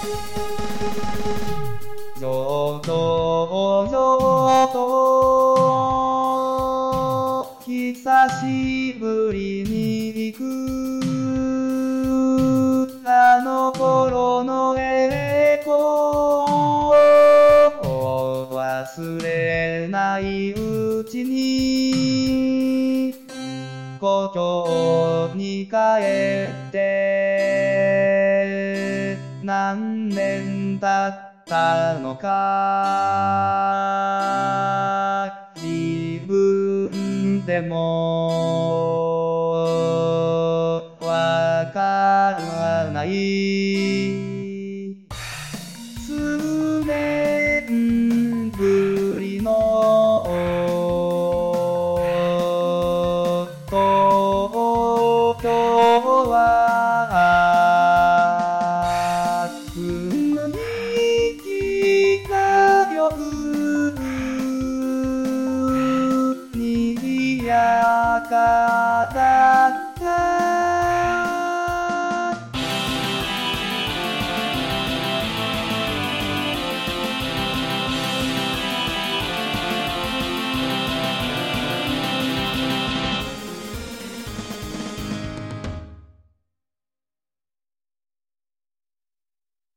上々と久しぶりに行くあの頃の栄光を忘れないうちに故郷に帰って何年経ったのか自分でもわからない数年ぶりの東京は雲に夜にぎやかだ